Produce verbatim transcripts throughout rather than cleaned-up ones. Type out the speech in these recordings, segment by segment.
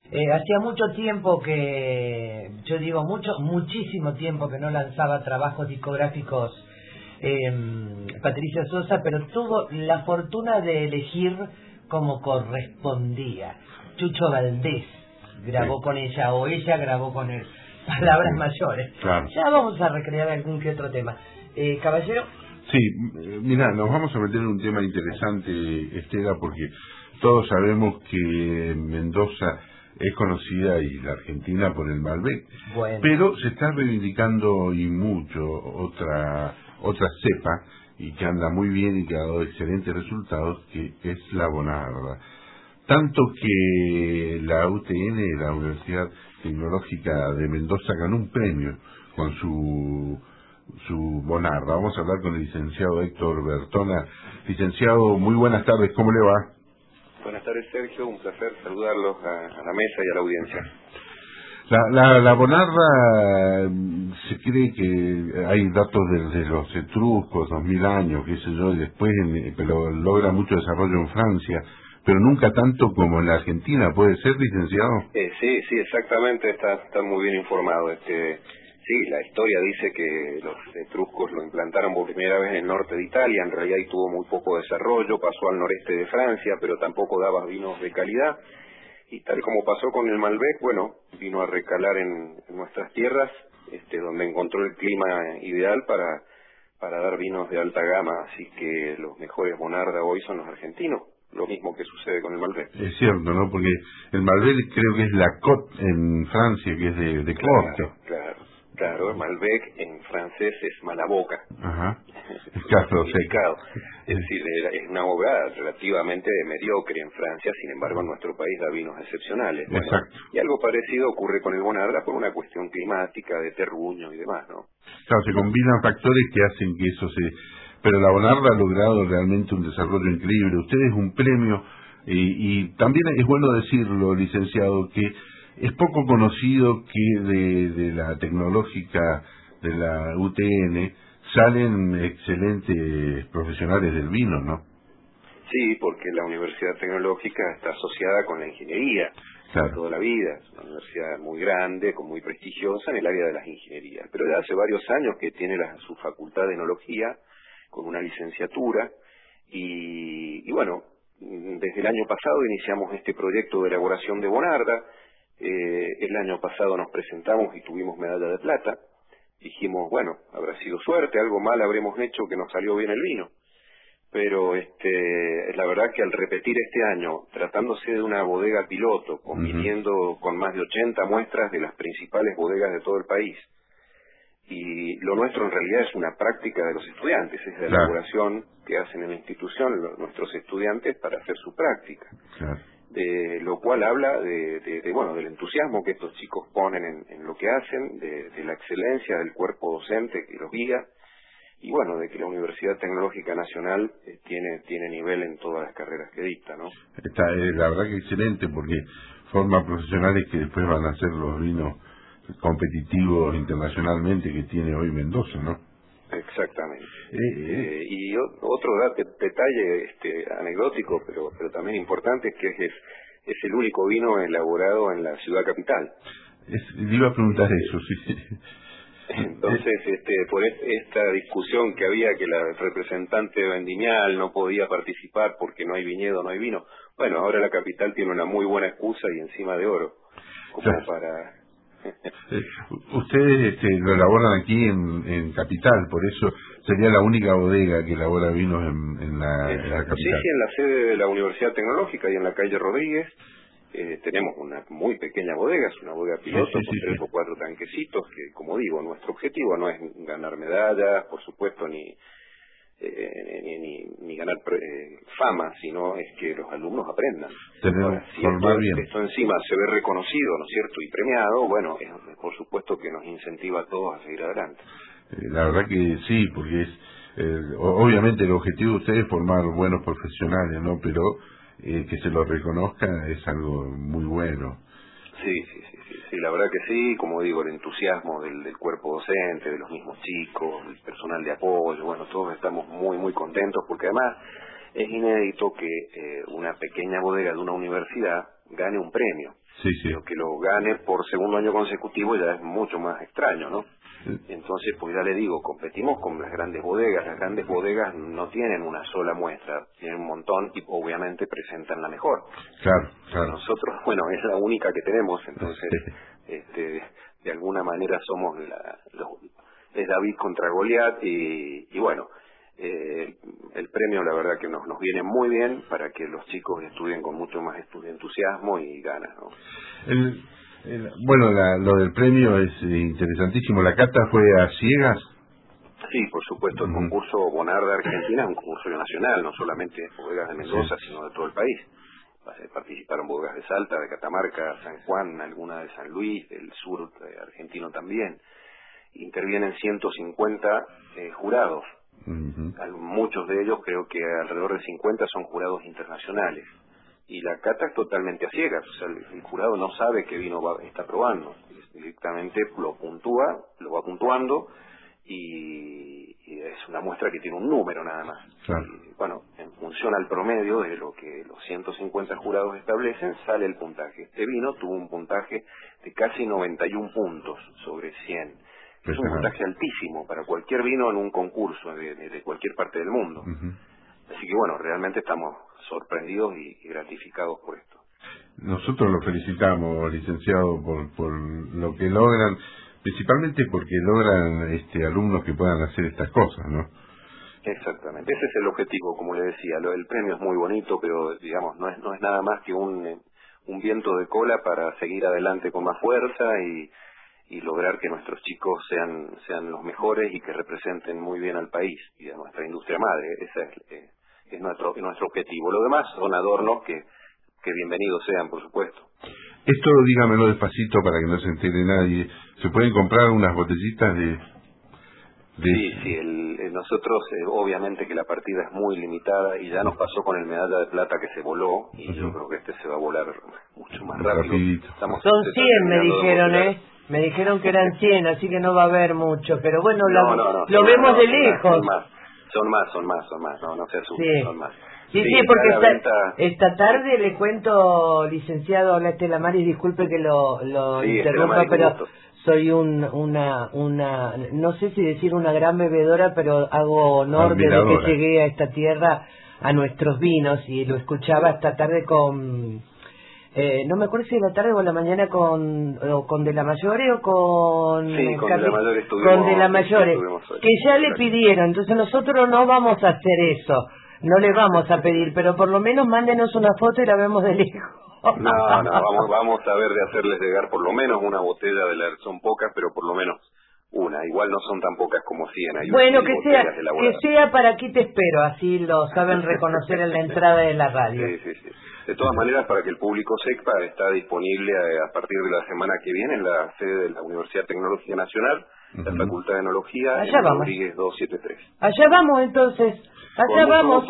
Eh, hacía mucho tiempo que, yo digo mucho, muchísimo tiempo que no lanzaba trabajos discográficos eh, Patricia Sosa, pero tuvo la fortuna de elegir como correspondía. Chucho Valdés grabó Sí. con ella, o ella grabó con él. Palabras Sí. mayores. Claro. Ya vamos a recrear algún que otro tema. Eh, caballero. Sí, mira, nos vamos a meter en un tema interesante, Estela, porque todos sabemos que Mendoza es conocida y la Argentina por el Malbec, Bueno. pero se está reivindicando y mucho otra otra cepa y que anda muy bien y que ha dado excelentes resultados, que es la Bonarda. Tanto que la U T N, la Universidad Tecnológica de Mendoza, ganó un premio con su su Bonarda. Vamos a hablar con el licenciado Héctor Bertona. Licenciado, muy buenas tardes, ¿cómo le va? Buenas tardes, Sergio, un placer saludarlos a, a la mesa y a la audiencia. La, la, la Bonarda, se cree que hay datos desde los etruscos, dos mil años, qué sé yo, y después en, pero logra mucho desarrollo en Francia, pero nunca tanto como en la Argentina, ¿puede ser, licenciado? Eh, sí, sí, exactamente, está, está muy bien informado. Este, sí, la historia dice que los etruscos lo implantaron por primera vez en el norte de Italia, en realidad ahí tuvo muy poco desarrollo, pasó al noreste de Francia, pero tampoco daba vinos de calidad. Y tal como pasó con el Malbec, bueno, vino a recalar en, en nuestras tierras, este, donde encontró el clima ideal para, para dar vinos de alta gama, así que los mejores Bonarda hoy son los argentinos, lo mismo que sucede con el Malbec. Es cierto, ¿no? Porque el Malbec creo que es la Côte en Francia, que es de, de Claro, corte. claro, claro, el Malbec en francés es Malaboca. Ajá. Es claro, significado. Es decir, es una obra relativamente mediocre en Francia, sin embargo en nuestro país da vinos excepcionales. Bueno, exacto. Y algo parecido ocurre con el Bonarda por una cuestión climática, de terruño y demás, ¿no? Claro, se combinan factores que hacen que eso se... Pero la Bonarda ha logrado realmente un desarrollo increíble. Usted es un premio, y, y también es bueno decirlo, licenciado, que es poco conocido que de, de la tecnológica de la U T N salen excelentes profesionales del vino, ¿no? Sí, porque la Universidad Tecnológica está asociada con la ingeniería, Claro. toda la vida. Es una universidad muy grande, con muy prestigiosa en el área de las ingenierías. Pero ya hace varios años que tiene la, su facultad de enología, con una licenciatura, y, y bueno, desde el año pasado iniciamos este proyecto de elaboración de Bonarda. Eh, el año pasado nos presentamos y tuvimos medalla de plata. Dijimos, bueno, habrá sido suerte, algo mal habremos hecho que nos salió bien el vino. Pero este, la verdad que al repetir este año, tratándose de una bodega piloto, conviniendo uh-huh. con más de ochenta muestras de las principales bodegas de todo el país, y lo nuestro en realidad es una práctica de los estudiantes, es la claro. elaboración que hacen en la institución los, nuestros estudiantes para hacer su práctica. Claro. De lo cual habla de, de, de bueno del entusiasmo que estos chicos ponen en, en lo que hacen, de, de la excelencia del cuerpo docente que los guía, y bueno, de que la Universidad Tecnológica Nacional eh, tiene tiene nivel en todas las carreras que dicta, ¿no? Está, eh, la verdad que excelente, porque forma profesionales que después van a hacer los vinos competitivos internacionalmente que tiene hoy Mendoza, ¿no? Exactamente. Eh, eh, y o, otro date, detalle este, anecdótico, pero pero también importante, es que es, es el único vino elaborado en la ciudad capital. Es, le iba a preguntar eso, sí. Entonces, este, por esta discusión que había, que la representante vendimial no podía participar porque no hay viñedo, no hay vino, bueno, ahora la capital tiene una muy buena excusa y encima de oro, como claro. para... Ustedes este, lo elaboran aquí en, en Capital, por eso sería la única bodega que elabora vinos en, en, la, en la capital. Sí, sí, en la sede de la Universidad Tecnológica y en la calle Rodríguez. Eh, tenemos una muy pequeña bodega, es una bodega piloto sí, sí, con sí, tres sí. o cuatro tanquecitos que, como digo, nuestro objetivo no es ganar medallas, por supuesto, ni eh, ni, ni, ni ganar eh, fama, sino es que los alumnos aprendan. Tenemos Ahora, si formar esto, bien. esto encima se ve reconocido, ¿no es cierto?, y premiado, bueno, es, por supuesto que nos incentiva a todos a seguir adelante. Eh, la verdad que sí, porque es eh, obviamente el objetivo de ustedes es formar buenos profesionales, ¿no? Pero eh, que se los reconozca es algo muy bueno. Sí, sí, sí, sí, sí, la verdad que sí, como digo, el entusiasmo del, del cuerpo docente, de los mismos chicos, del personal de apoyo, bueno, todos estamos muy, muy contentos, porque además es inédito que eh, una pequeña bodega de una universidad gane un premio. Sí, sí. Pero que lo gane por segundo año consecutivo ya es mucho más extraño, ¿no? Entonces, pues ya le digo, competimos con las grandes bodegas. Las grandes bodegas no tienen una sola muestra, tienen un montón y obviamente presentan la mejor. Claro, claro. Nosotros, bueno, es la única que tenemos, entonces, este, de alguna manera somos la, los, es David contra Goliat y, y bueno, eh, el premio la verdad que nos, nos viene muy bien para que los chicos estudien con mucho más entusiasmo y ganas, ¿no? El... Bueno, la, lo del premio es interesantísimo. ¿La cata fue a ciegas? Sí, por supuesto. El Uh-huh. concurso Bonarda Argentina es un concurso nacional, no solamente de bodegas de Mendoza, sí, sino de todo el país. Participaron bodegas de Salta, de Catamarca, San Juan, alguna de San Luis, del sur argentino también. Intervienen ciento cincuenta eh, jurados. Uh-huh. Muchos de ellos, creo que alrededor de cincuenta, son jurados internacionales. Y la cata es totalmente a ciegas, o sea, el, el jurado no sabe qué vino va, está probando, directamente lo puntúa, lo va puntuando y, y es una muestra que tiene un número nada más. Claro. Y, bueno, en función al promedio de lo que los ciento cincuenta jurados establecen, sale el puntaje. Este vino tuvo un puntaje de casi noventa y un puntos sobre cien. Es un puntaje altísimo para cualquier vino en un concurso de, de, de cualquier parte del mundo. Uh-huh. Así que bueno, realmente estamos sorprendidos y, y gratificados por esto. Nosotros lo felicitamos, licenciado, por, por lo que logran, principalmente porque logran este, alumnos que puedan hacer estas cosas, ¿no? Exactamente, ese es el objetivo, como le decía. Lo del premio es muy bonito, pero digamos no es no es nada más que un un viento de cola para seguir adelante con más fuerza y y lograr que nuestros chicos sean sean los mejores y que representen muy bien al país y a nuestra industria madre. Ese es, eh, es nuestro nuestro objetivo. Lo demás son adornos que, que bienvenidos sean, por supuesto. Esto dígamelo despacito para que no se entere nadie. ¿Se pueden comprar unas botellitas de...? de... Sí, sí, el, el nosotros eh, obviamente que la partida es muy limitada y ya nos pasó con el medalla de plata que se voló y uh-huh. yo creo que este se va a volar mucho más rápido. Estamos, Son cien me dijeron, ¿eh? Me dijeron que eran cien, así que no va a haber mucho, pero bueno, no, la, no, no, lo no, vemos no, de no, lejos. Son más, son más, son más, son más, no, no se asusten, sí. son más. Sí, sí, sí, porque esta, venta... esta tarde le cuento, licenciado, habla Estela Maris, disculpe que lo, lo sí, interrumpa, pero soy un, una, una, no sé si decir una gran bebedora, pero hago honor desde que llegué a esta tierra a nuestros vinos y lo escuchaba esta tarde con... Eh, no me acuerdo si de la tarde o de la mañana con o con De la Mayore o con sí, con Capi, De la Mayore estuvimos, con De la Mayore que ya le pidieron, entonces nosotros no vamos a hacer eso, no le vamos a pedir, pero por lo menos mándenos una foto y la vemos de lejos. No, no, vamos, vamos a ver de hacerles llegar por lo menos una botella de la, son pocas, pero por lo menos una, igual no son tan pocas como cien. Hay bueno, que sea, que sea para aquí te espero, así lo saben reconocer en la entrada de la radio. Sí, sí, sí. De todas maneras, para que el público sepa, está disponible a, a partir de la semana que viene en la sede de la Universidad Tecnológica Nacional, uh-huh. la Facultad de Enología, allá en vamos. Rodríguez doscientos setenta y tres. Allá vamos entonces, allá con vamos.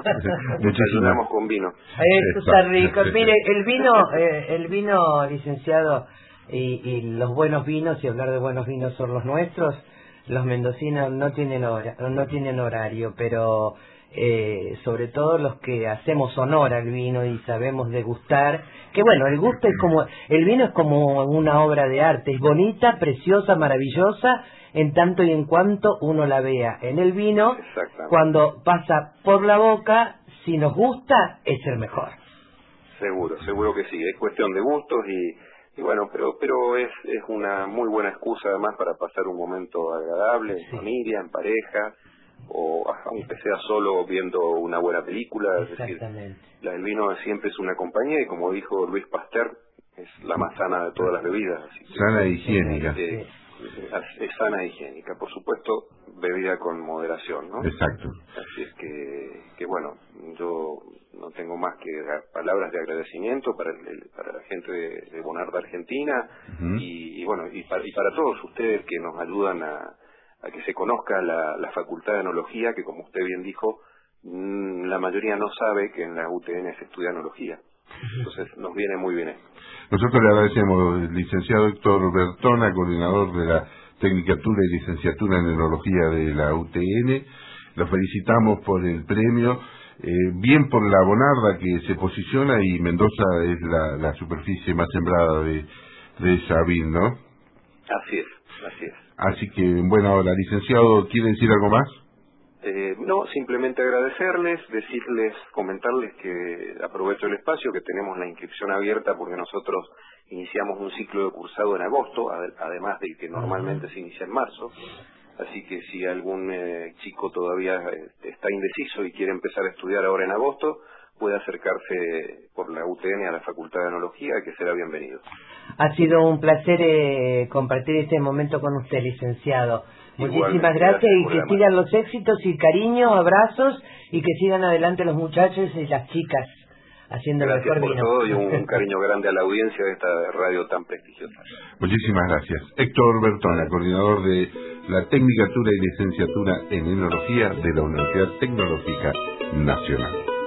Desayunamos con vino. Esto está rico. Mire, el vino, eh, el vino, licenciado, y, y los buenos vinos, y hablar de buenos vinos son los nuestros, los mendocinos no tienen hora, no tienen horario, pero... Eh, sobre todo los que hacemos honor al vino y sabemos degustar, que bueno, el gusto es como, el vino es como una obra de arte, es bonita, preciosa, maravillosa, en tanto y en cuanto uno la vea. En el vino, cuando pasa por la boca, si nos gusta, es el mejor. Seguro, seguro que sí, es cuestión de gustos y, y bueno, pero pero es, es una muy buena excusa además para pasar un momento agradable, en sí. familia, en pareja, o aunque sea solo viendo una buena película. Es decir, la, el vino siempre es una compañía y como dijo Luis Pasteur, es la más sana de todas las bebidas. Así que, sana e higiénica. Eh, es, es sana e higiénica, por supuesto, bebida con moderación, ¿no? Exacto. Así es que, que bueno, yo no tengo más que palabras de agradecimiento para el, para la gente de, de Bonarda Argentina uh-huh. y, y bueno, y para, y para todos ustedes que nos ayudan a a que se conozca la, la Facultad de Enología, que como usted bien dijo, mmm, la mayoría no sabe que en la U T N se estudia enología. Entonces nos viene muy bien esto. Nosotros le agradecemos, licenciado Héctor Bertona, coordinador de la Tecnicatura y Licenciatura en Enología de la U T N. Los felicitamos por el premio eh, bien por la Bonarda que se posiciona, y Mendoza es la, la superficie más sembrada de, de esa vid, ¿no? Así es, así es. Así que, bueno, ahora, licenciado, ¿quiere decir algo más? Eh, no, simplemente agradecerles, decirles, comentarles que aprovecho el espacio, que tenemos la inscripción abierta porque nosotros iniciamos un ciclo de cursado en agosto, ad además de que normalmente se inicia en marzo. Así que si algún eh, chico todavía eh, está indeciso y quiere empezar a estudiar ahora en agosto, puede acercarse por la U T N a la Facultad de Enología, que será bienvenido. Ha sido un placer eh, compartir este momento con usted, licenciado. Muchísimas Igualmente, gracias, gracias y por que la sigan mano. los éxitos y cariños, abrazos, y que sigan adelante los muchachos y las chicas haciendo lo Gracias mejor por vino. todo y un, un cariño grande a la audiencia de esta radio tan prestigiosa. Muchísimas gracias. Héctor Bertona, coordinador de la Tecnicatura y Licenciatura en Enología de la Universidad Tecnológica Nacional.